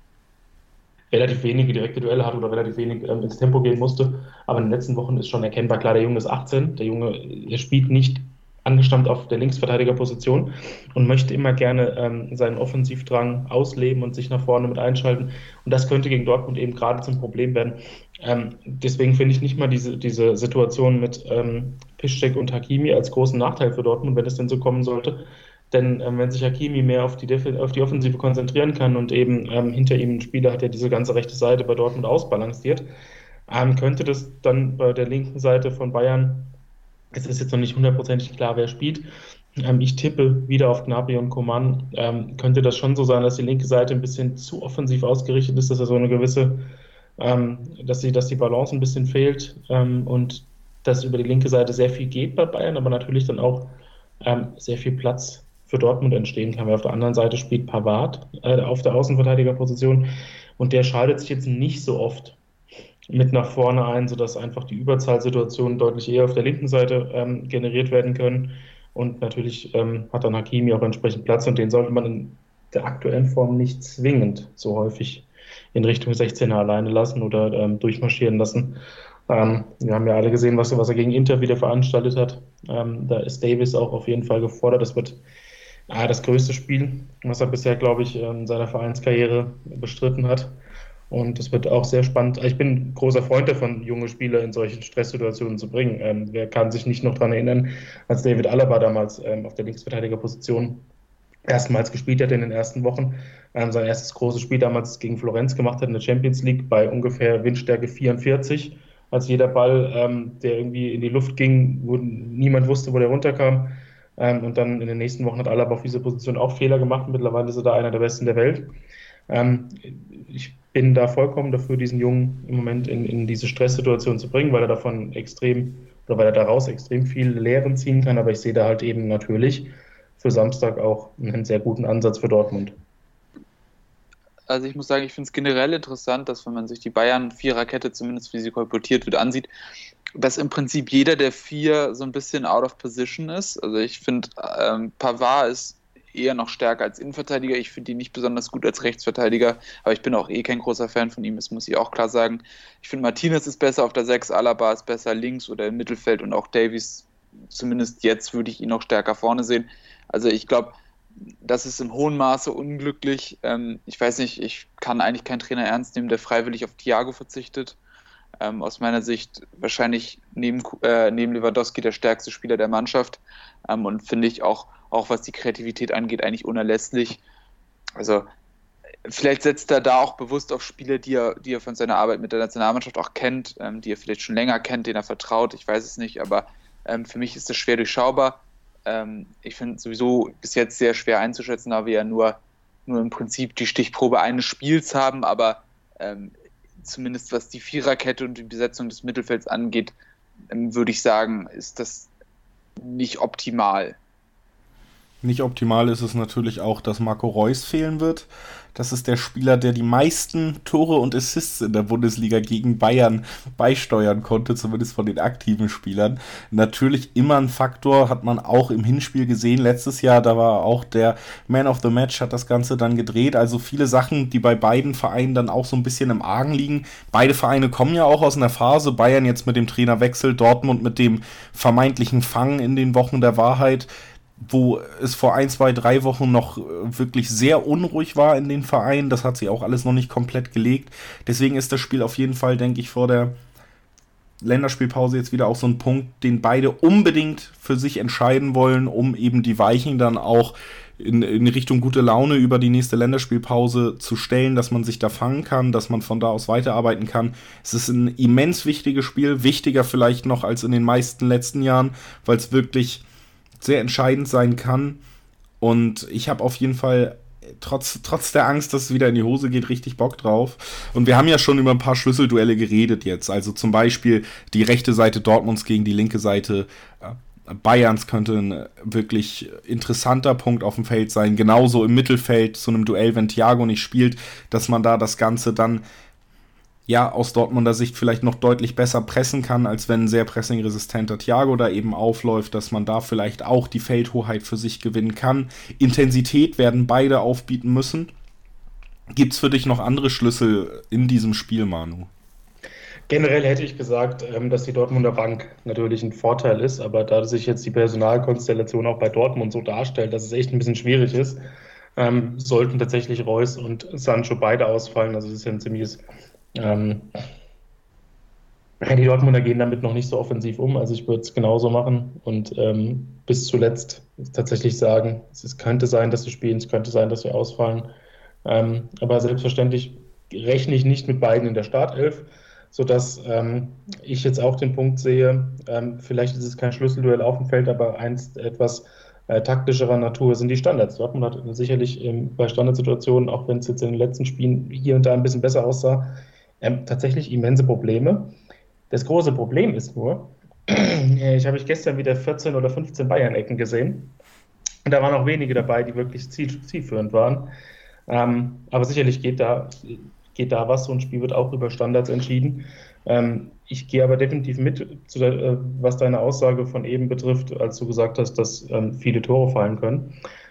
relativ wenige direkte Duelle hat oder relativ wenig ins Tempo gehen musste. Aber in den letzten Wochen ist schon erkennbar, klar, der Junge ist 18, der spielt nicht angestammt auf der Linksverteidigerposition und möchte immer gerne seinen Offensivdrang ausleben und sich nach vorne mit einschalten. Und das könnte gegen Dortmund eben gerade zum Problem werden. Deswegen finde ich nicht mal diese Situation mit Piszczek und Hakimi als großen Nachteil für Dortmund, wenn es denn so kommen sollte. Denn wenn sich Hakimi mehr auf die Offensive konzentrieren kann und eben hinter ihm ein Spieler hat, der diese ganze rechte Seite bei Dortmund ausbalanciert, könnte das dann bei der linken Seite von Bayern, es ist jetzt noch nicht hundertprozentig klar, wer spielt, ich tippe wieder auf Gnabry und Coman, könnte das schon so sein, dass die linke Seite ein bisschen zu offensiv ausgerichtet ist, dass er so eine gewisse, dass die Balance ein bisschen fehlt und dass über die linke Seite sehr viel geht bei Bayern, aber natürlich dann auch sehr viel Platz für Dortmund entstehen kann, weil auf der anderen Seite spielt Pavard auf der Außenverteidigerposition und der schaltet sich jetzt nicht so oft mit nach vorne ein, sodass einfach die Überzahlsituationen deutlich eher auf der linken Seite generiert werden können. Und natürlich hat dann Hakimi auch entsprechend Platz und den sollte man in der aktuellen Form nicht zwingend so häufig in Richtung 16er alleine lassen oder durchmarschieren lassen. Wir haben ja alle gesehen, was er gegen Inter wieder veranstaltet hat. Da ist Davies auch auf jeden Fall gefordert. Das wird das größte Spiel, was er bisher, glaube ich, in seiner Vereinskarriere bestritten hat. Und es wird auch sehr spannend. Ich bin ein großer Freund davon, junge Spieler in solchen Stresssituationen zu bringen. Wer kann sich nicht noch daran erinnern, als David Alaba damals auf der Linksverteidigerposition erstmals gespielt hat in den ersten Wochen. Sein erstes großes Spiel damals gegen Florenz gemacht hat in der Champions League bei ungefähr Windstärke 44. Als jeder Ball, der irgendwie in die Luft ging, wo niemand wusste, wo der runterkam. Und dann in den nächsten Wochen hat Alaba auf dieser Position auch Fehler gemacht. Mittlerweile ist er da einer der Besten der Welt. Ich bin da vollkommen dafür, diesen Jungen im Moment in diese Stresssituation zu bringen, weil er daraus extrem viel Lehren ziehen kann. Aber ich sehe da halt eben natürlich für Samstag auch einen sehr guten Ansatz für Dortmund. Also ich muss sagen, ich finde es generell interessant, dass wenn man sich die Bayern-Viererkette, zumindest wie sie kolportiert wird, ansieht, dass im Prinzip jeder der 4 so ein bisschen out of position ist. Also ich finde, Pavard ist eher noch stärker als Innenverteidiger. Ich finde ihn nicht besonders gut als Rechtsverteidiger, aber ich bin auch kein großer Fan von ihm, das muss ich auch klar sagen. Ich finde, Martinez ist besser auf der 6, Alaba ist besser links oder im Mittelfeld und auch Davies, zumindest jetzt würde ich ihn noch stärker vorne sehen. Also ich glaube, das ist im hohen Maße unglücklich. Ich weiß nicht, ich kann eigentlich keinen Trainer ernst nehmen, der freiwillig auf Thiago verzichtet. Aus meiner Sicht wahrscheinlich neben Lewandowski der stärkste Spieler der Mannschaft und finde ich auch was die Kreativität angeht, eigentlich unerlässlich. Also vielleicht setzt er da auch bewusst auf Spieler, die er von seiner Arbeit mit der Nationalmannschaft auch kennt, die er vielleicht schon länger kennt, denen er vertraut, ich weiß es nicht, aber für mich ist das schwer durchschaubar. Ich finde es sowieso bis jetzt sehr schwer einzuschätzen, da wir ja nur im Prinzip die Stichprobe eines Spiels haben, aber zumindest was die Viererkette und die Besetzung des Mittelfelds angeht, würde ich sagen, ist das nicht optimal. Nicht optimal ist es natürlich auch, dass Marco Reus fehlen wird. Das ist der Spieler, der die meisten Tore und Assists in der Bundesliga gegen Bayern beisteuern konnte, zumindest von den aktiven Spielern. Natürlich immer ein Faktor, hat man auch im Hinspiel gesehen. Letztes Jahr, da war auch der Man of the Match, hat das Ganze dann gedreht. Also viele Sachen, die bei beiden Vereinen dann auch so ein bisschen im Argen liegen. Beide Vereine kommen ja auch aus einer Phase. Bayern jetzt mit dem Trainerwechsel, Dortmund mit dem vermeintlichen Fang in den Wochen der Wahrheit, wo es vor 1, 2, 3 Wochen noch wirklich sehr unruhig war in den Vereinen. Das hat sich auch alles noch nicht komplett gelegt. Deswegen ist das Spiel auf jeden Fall, denke ich, vor der Länderspielpause jetzt wieder auch so ein Punkt, den beide unbedingt für sich entscheiden wollen, um eben die Weichen dann auch in Richtung gute Laune über die nächste Länderspielpause zu stellen, dass man sich da fangen kann, dass man von da aus weiterarbeiten kann. Es ist ein immens wichtiges Spiel, wichtiger vielleicht noch als in den meisten letzten Jahren, weil es wirklich sehr entscheidend sein kann. Und ich habe auf jeden Fall trotz der Angst, dass es wieder in die Hose geht, richtig Bock drauf. Und wir haben ja schon über ein paar Schlüsselduelle geredet jetzt. Also zum Beispiel die rechte Seite Dortmunds gegen die linke Seite Bayerns könnte ein wirklich interessanter Punkt auf dem Feld sein. Genauso im Mittelfeld zu einem Duell, wenn Thiago nicht spielt, dass man da das Ganze dann ja aus Dortmunder Sicht vielleicht noch deutlich besser pressen kann, als wenn ein sehr pressingresistenter Thiago da eben aufläuft, dass man da vielleicht auch die Feldhoheit für sich gewinnen kann. Intensität werden beide aufbieten müssen. Gibt's für dich noch andere Schlüssel in diesem Spiel, Manu? Generell hätte ich gesagt, dass die Dortmunder Bank natürlich ein Vorteil ist, aber da sich jetzt die Personalkonstellation auch bei Dortmund so darstellt, dass es echt ein bisschen schwierig ist, sollten tatsächlich Reus und Sancho beide ausfallen. Also das ist ja ein ziemliches... die Dortmunder gehen damit noch nicht so offensiv um, also ich würde es genauso machen und bis zuletzt tatsächlich sagen, es könnte sein, dass wir spielen, es könnte sein, dass wir ausfallen, aber selbstverständlich rechne ich nicht mit beiden in der Startelf, sodass ich jetzt auch den Punkt sehe, vielleicht ist es kein Schlüsselduell auf dem Feld, aber eins etwas taktischerer Natur sind die Standards. Dortmund hat sicherlich bei Standardsituationen, auch wenn es jetzt in den letzten Spielen hier und da ein bisschen besser aussah, tatsächlich immense Probleme. Das große Problem ist nur, ich habe gestern wieder 14 oder 15 Bayern-Ecken gesehen und da waren auch wenige dabei, die wirklich zielführend waren. Aber sicherlich geht da was, so ein Spiel wird auch über Standards entschieden. Ich gehe aber definitiv mit, was deine Aussage von eben betrifft, als du gesagt hast, dass viele Tore fallen können.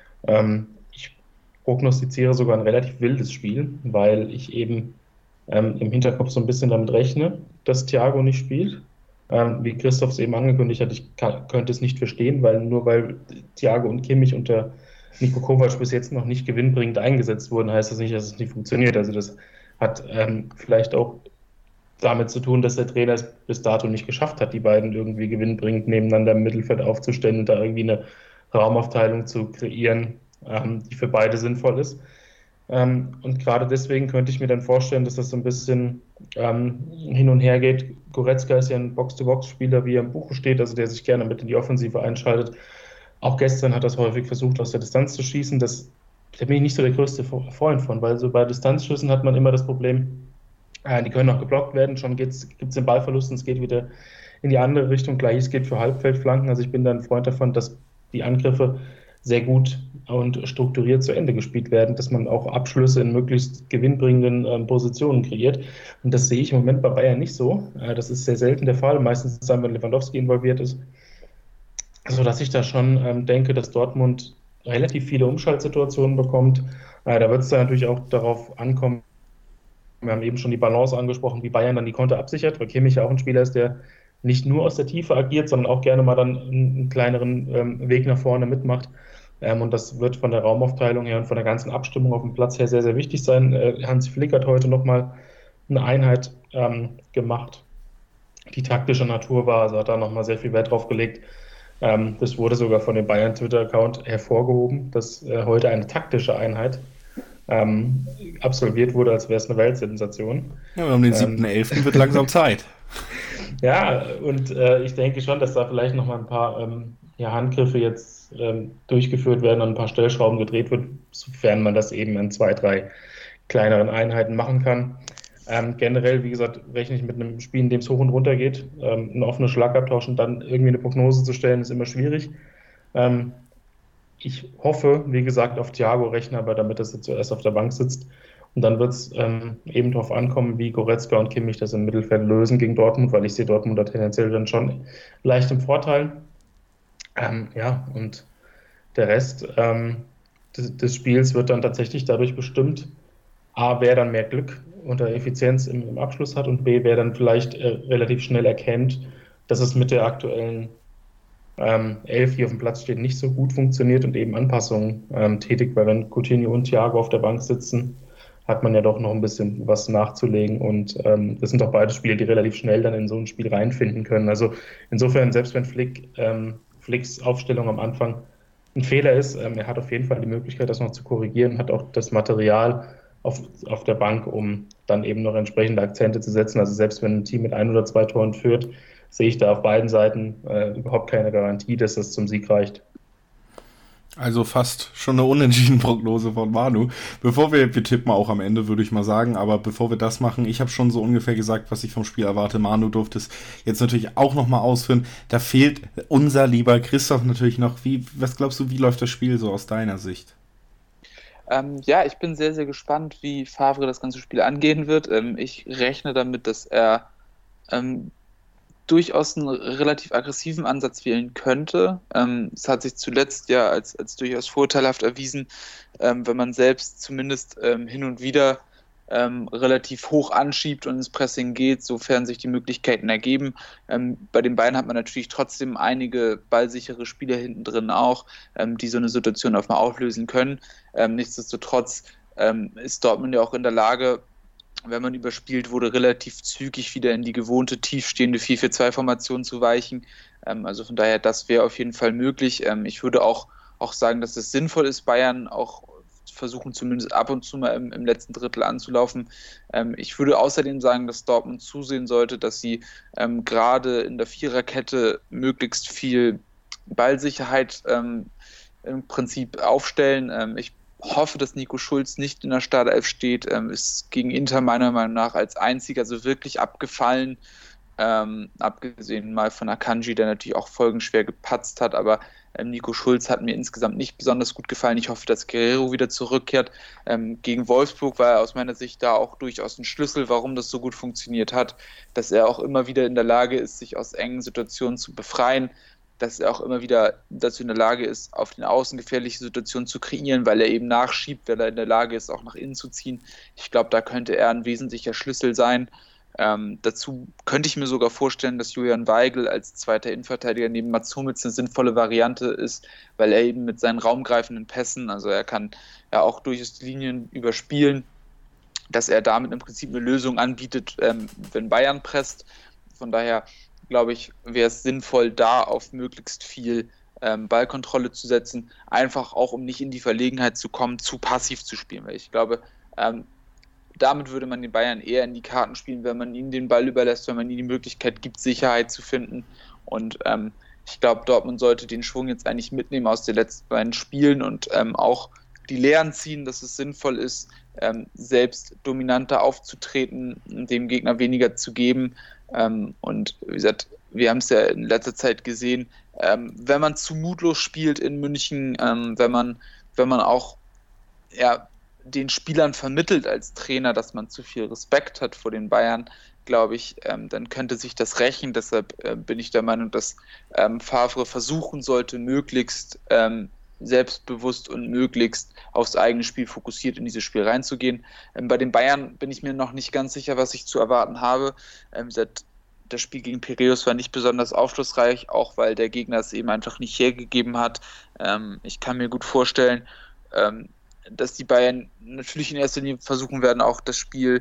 Ich prognostiziere sogar ein relativ wildes Spiel, weil ich eben im Hinterkopf so ein bisschen damit rechne, dass Thiago nicht spielt. Wie Christoph es eben angekündigt hat, ich könnte es nicht verstehen, weil Thiago und Kimmich unter Niko Kovac bis jetzt noch nicht gewinnbringend eingesetzt wurden, heißt das nicht, dass es nicht funktioniert. Also das hat vielleicht auch damit zu tun, dass der Trainer es bis dato nicht geschafft hat, die beiden irgendwie gewinnbringend nebeneinander im Mittelfeld aufzustellen und da irgendwie eine Raumaufteilung zu kreieren, die für beide sinnvoll ist. Und gerade deswegen könnte ich mir dann vorstellen, dass das so ein bisschen hin und her geht. Goretzka ist ja ein Box-to-Box-Spieler, wie er im Buche steht, also der sich gerne mit in die Offensive einschaltet. Auch gestern hat er es häufig versucht, aus der Distanz zu schießen. Da bin ich nicht so der größte Freund von, weil so bei Distanzschüssen hat man immer das Problem, die können auch geblockt werden, schon gibt es den Ballverlust und es geht wieder in die andere Richtung. Gleiches gilt für Halbfeldflanken, also ich bin da ein Freund davon, dass die Angriffe sehr gut und strukturiert zu Ende gespielt werden, dass man auch Abschlüsse in möglichst gewinnbringenden Positionen kreiert. Und das sehe ich im Moment bei Bayern nicht so. Das ist sehr selten der Fall, meistens dann, wenn Lewandowski involviert ist. Sodass ich da schon denke, dass Dortmund relativ viele Umschaltsituationen bekommt. Da wird es dann natürlich auch darauf ankommen, wir haben eben schon die Balance angesprochen, wie Bayern dann die Konter absichert, weil Kimmich ja auch ein Spieler ist, der nicht nur aus der Tiefe agiert, sondern auch gerne mal dann einen kleineren Weg nach vorne mitmacht. Und das wird von der Raumaufteilung her und von der ganzen Abstimmung auf dem Platz her sehr, sehr wichtig sein. Hansi Flick hat heute nochmal eine Einheit gemacht, die taktischer Natur war, also hat da nochmal sehr viel Wert drauf gelegt. Das wurde sogar von dem Bayern-Twitter-Account hervorgehoben, dass heute eine taktische Einheit absolviert wurde, als wäre es eine Weltsensation. Ja, um den 7.11. wird langsam Zeit. Ja, und ich denke schon, dass da vielleicht noch mal ein paar Handgriffe jetzt durchgeführt werden und ein paar Stellschrauben gedreht wird, sofern man das eben in 2, 3 kleineren Einheiten machen kann. Generell, wie gesagt, rechne ich mit einem Spiel, in dem es hoch und runter geht. Einen offenen Schlagabtausch und dann irgendwie eine Prognose zu stellen, ist immer schwierig. Ich hoffe, wie gesagt, auf Thiago, rechne aber damit, dass er zuerst auf der Bank sitzt. Und dann wird es eben darauf ankommen, wie Goretzka und Kimmich das im Mittelfeld lösen gegen Dortmund, weil ich sehe Dortmund da tendenziell dann schon leicht im Vorteil. Und der Rest des Spiels wird dann tatsächlich dadurch bestimmt, A, wer dann mehr Glück oder Effizienz im Abschluss hat und B, wer dann vielleicht relativ schnell erkennt, dass es mit der aktuellen 11, die auf dem Platz steht, nicht so gut funktioniert und eben Anpassungen tätigt, weil wenn Coutinho und Thiago auf der Bank sitzen, hat man ja doch noch ein bisschen was nachzulegen und das sind doch beide Spieler, die relativ schnell dann in so ein Spiel reinfinden können. Also insofern, selbst wenn Flicks Aufstellung am Anfang ein Fehler ist, er hat auf jeden Fall die Möglichkeit, das noch zu korrigieren, hat auch das Material auf der Bank, um dann eben noch entsprechende Akzente zu setzen. Also selbst wenn ein Team mit 1 oder 2 Toren führt, sehe ich da auf beiden Seiten überhaupt keine Garantie, dass das zum Sieg reicht. Also fast schon eine unentschieden Prognose von Manu. Wir tippen auch am Ende, würde ich mal sagen, aber bevor wir das machen, ich habe schon so ungefähr gesagt, was ich vom Spiel erwarte. Manu durfte es jetzt natürlich auch nochmal ausführen. Da fehlt unser lieber Christoph natürlich noch. Was glaubst du, wie läuft das Spiel so aus deiner Sicht? Ja, ich bin sehr, sehr gespannt, wie Favre das ganze Spiel angehen wird. Ich rechne damit, dass er durchaus einen relativ aggressiven Ansatz wählen könnte. Es hat sich zuletzt ja als durchaus vorteilhaft erwiesen, wenn man selbst zumindest hin und wieder relativ hoch anschiebt und ins Pressing geht, sofern sich die Möglichkeiten ergeben. Bei den Bayern hat man natürlich trotzdem einige ballsichere Spieler hinten drin auch, die so eine Situation auch mal auflösen können. Nichtsdestotrotz ist Dortmund ja auch in der Lage, wenn man überspielt wurde, relativ zügig wieder in die gewohnte tiefstehende 4-4-2-Formation zu weichen. Also von daher, das wäre auf jeden Fall möglich. Ich würde auch sagen, dass es sinnvoll ist, Bayern auch versuchen, zumindest ab und zu mal im letzten Drittel anzulaufen. Ich würde außerdem sagen, dass Dortmund zusehen sollte, dass sie gerade in der Viererkette möglichst viel Ballsicherheit im Prinzip aufstellen. Ich hoffe, dass Nico Schulz nicht in der Startelf steht, ist gegen Inter meiner Meinung nach als einziger so wirklich abgefallen, abgesehen mal von Akanji, der natürlich auch folgenschwer gepatzt hat, aber Nico Schulz hat mir insgesamt nicht besonders gut gefallen. Ich hoffe, dass Guerrero wieder zurückkehrt. Gegen Wolfsburg war er aus meiner Sicht da auch durchaus ein Schlüssel, warum das so gut funktioniert hat, dass er auch immer wieder in der Lage ist, sich aus engen Situationen zu befreien, dass er auch immer wieder dazu in der Lage ist, auf den Außen gefährliche Situationen zu kreieren, weil er eben nachschiebt, weil er in der Lage ist, auch nach innen zu ziehen. Ich glaube, da könnte er ein wesentlicher Schlüssel sein. Dazu könnte ich mir sogar vorstellen, dass Julian Weigl als zweiter Innenverteidiger neben Mats Hummels eine sinnvolle Variante ist, weil er eben mit seinen raumgreifenden Pässen, also er kann ja auch durchaus die Linien überspielen, dass er damit im Prinzip eine Lösung anbietet, wenn Bayern presst. Von daher glaube ich, wäre es sinnvoll, da auf möglichst viel Ballkontrolle zu setzen, einfach auch, um nicht in die Verlegenheit zu kommen, zu passiv zu spielen, weil ich glaube, damit würde man den Bayern eher in die Karten spielen, wenn man ihnen den Ball überlässt, wenn man ihnen die Möglichkeit gibt, Sicherheit zu finden. Und ich glaube, Dortmund sollte den Schwung jetzt eigentlich mitnehmen aus den letzten beiden Spielen und auch die Lehren ziehen, dass es sinnvoll ist, selbst dominanter aufzutreten, dem Gegner weniger zu geben. Und wie gesagt, wir haben es ja in letzter Zeit gesehen, wenn man zu mutlos spielt in München, wenn man auch den Spielern vermittelt als Trainer, dass man zu viel Respekt hat vor den Bayern, glaube ich, dann könnte sich das rächen. Deshalb bin ich der Meinung, dass Favre versuchen sollte, möglichst selbstbewusst und möglichst aufs eigene Spiel fokussiert in dieses Spiel reinzugehen. Bei den Bayern bin ich mir noch nicht ganz sicher, was ich zu erwarten habe. Das Spiel gegen Piräus war nicht besonders aufschlussreich, auch weil der Gegner es eben einfach nicht hergegeben hat. Ich kann mir gut vorstellen, dass die Bayern natürlich in erster Linie versuchen werden, auch das Spiel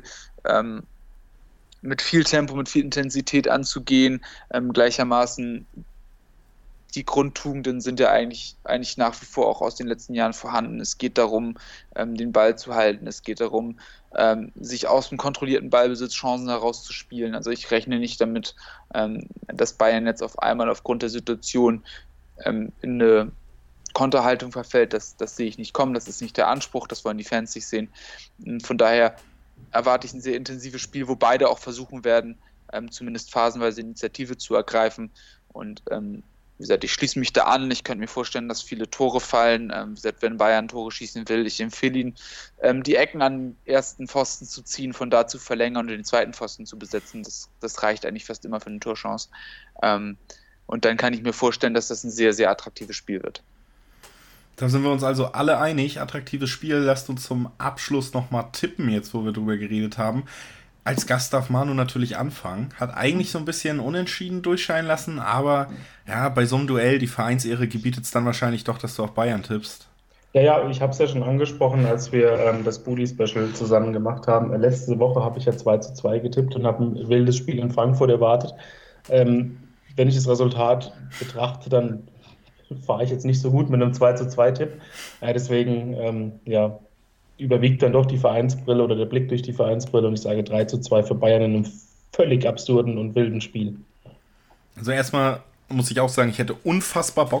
mit viel Tempo, mit viel Intensität anzugehen. Gleichermaßen die Grundtugenden sind ja eigentlich nach wie vor auch aus den letzten Jahren vorhanden. Es geht darum, den Ball zu halten. Es geht darum, sich aus dem kontrollierten Ballbesitz Chancen herauszuspielen. Also ich rechne nicht damit, dass Bayern jetzt auf einmal aufgrund der Situation in eine Konterhaltung verfällt. Das sehe ich nicht kommen. Das ist nicht der Anspruch. Das wollen die Fans nicht sehen. Von daher erwarte ich ein sehr intensives Spiel, wo beide auch versuchen werden, zumindest phasenweise Initiative zu ergreifen. Und wie gesagt, ich schließe mich da an. Ich könnte mir vorstellen, dass viele Tore fallen. Wie gesagt, wenn Bayern Tore schießen will, ich empfehle ihn, die Ecken an den ersten Pfosten zu ziehen, von da zu verlängern und den zweiten Pfosten zu besetzen. Das reicht eigentlich fast immer für eine Torchance. Und dann kann ich mir vorstellen, dass das ein sehr, sehr attraktives Spiel wird. Da sind wir uns also alle einig. Attraktives Spiel. Lasst uns zum Abschluss nochmal tippen, jetzt wo wir drüber geredet haben. Als Gast darf Manu natürlich anfangen. Hat eigentlich so ein bisschen unentschieden durchscheinen lassen, aber ja, bei so einem Duell, die Vereinsehre gebietet es dann wahrscheinlich doch, dass du auf Bayern tippst. Ja, ich habe es ja schon angesprochen, als wir das Booty-Special zusammen gemacht haben. Letzte Woche habe ich ja 2:2 getippt und habe ein wildes Spiel in Frankfurt erwartet. Wenn ich das Resultat betrachte, dann fahre ich jetzt nicht so gut mit einem 2:2-Tipp. Deswegen, überwiegt dann doch die Vereinsbrille oder der Blick durch die Vereinsbrille und ich sage 3:2 für Bayern in einem völlig absurden und wilden Spiel. Also erstmal muss ich auch sagen, ich hätte unfassbar Bock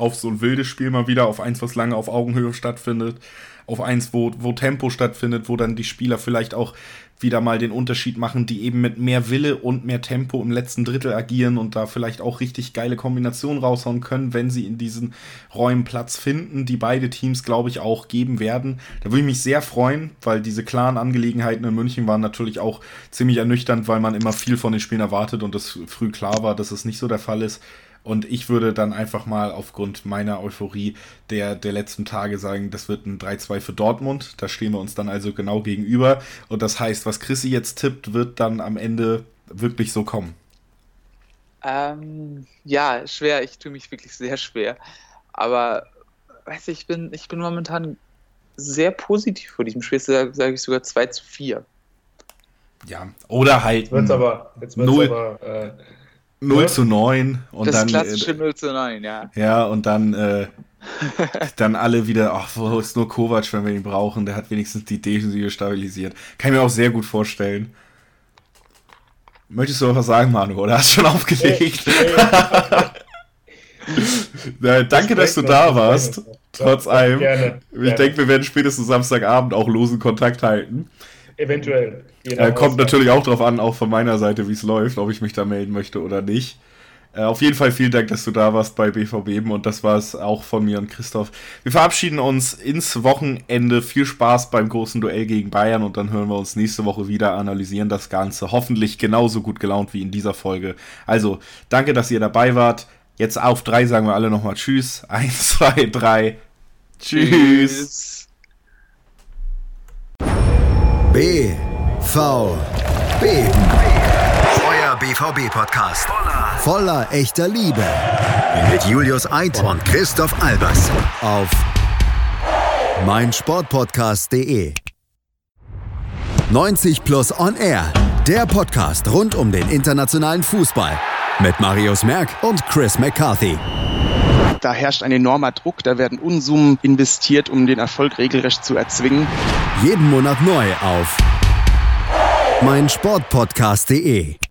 auf so ein wildes Spiel mal wieder, auf eins, was lange auf Augenhöhe stattfindet, auf eins, wo Tempo stattfindet, wo dann die Spieler vielleicht auch wieder mal den Unterschied machen, die eben mit mehr Wille und mehr Tempo im letzten Drittel agieren und da vielleicht auch richtig geile Kombinationen raushauen können, wenn sie in diesen Räumen Platz finden, die beide Teams, glaube ich, auch geben werden. Da würde ich mich sehr freuen, weil diese klaren Angelegenheiten in München waren natürlich auch ziemlich ernüchternd, weil man immer viel von den Spielen erwartet und es früh klar war, dass es nicht so der Fall ist. Und ich würde dann einfach mal aufgrund meiner Euphorie der letzten Tage sagen, das wird ein 3-2 für Dortmund. Da stehen wir uns dann also genau gegenüber. Und das heißt, was Chrissy jetzt tippt, wird dann am Ende wirklich so kommen. Ja, schwer. Ich tue mich wirklich sehr schwer. Aber weißt du, ich bin momentan sehr positiv vor diesem Spiel. Sage ich sogar 2-4. Ja, oder halt jetzt 0-9 und das dann klassische 0-9, ja. Ja, und dann dann alle wieder, ach, wo ist nur Kovac, wenn wir ihn brauchen, der hat wenigstens die Defensive stabilisiert. Kann ich mir auch sehr gut vorstellen. Möchtest du noch was sagen, Manu, oder hast du schon aufgelegt? Danke, dass du da warst, trotz allem. Gerne. Ich denke, wir werden spätestens Samstagabend auch losen Kontakt halten. Eventuell. Kommt natürlich auch drauf an, auch von meiner Seite, wie es läuft, ob ich mich da melden möchte oder nicht. Auf jeden Fall vielen Dank, dass du da warst bei BVB und das war es auch von mir und Christoph. Wir verabschieden uns ins Wochenende. Viel Spaß beim großen Duell gegen Bayern und dann hören wir uns nächste Woche wieder, analysieren das Ganze. Hoffentlich genauso gut gelaunt wie in dieser Folge. Also, danke, dass ihr dabei wart. Jetzt auf 3 sagen wir alle nochmal Tschüss. 1, 2, 3. Tschüss. BVB. Euer BVB-Podcast. Voller echter Liebe. Mit Julius Eid und Christoph Albers. Auf meinsportpodcast.de. 90 Plus On Air. Der Podcast rund um den internationalen Fußball. Mit Marius Merck und Chris McCarthy. Da herrscht ein enormer Druck, da werden Unsummen investiert, um den Erfolg regelrecht zu erzwingen. Jeden Monat neu auf meinsportpodcast.de.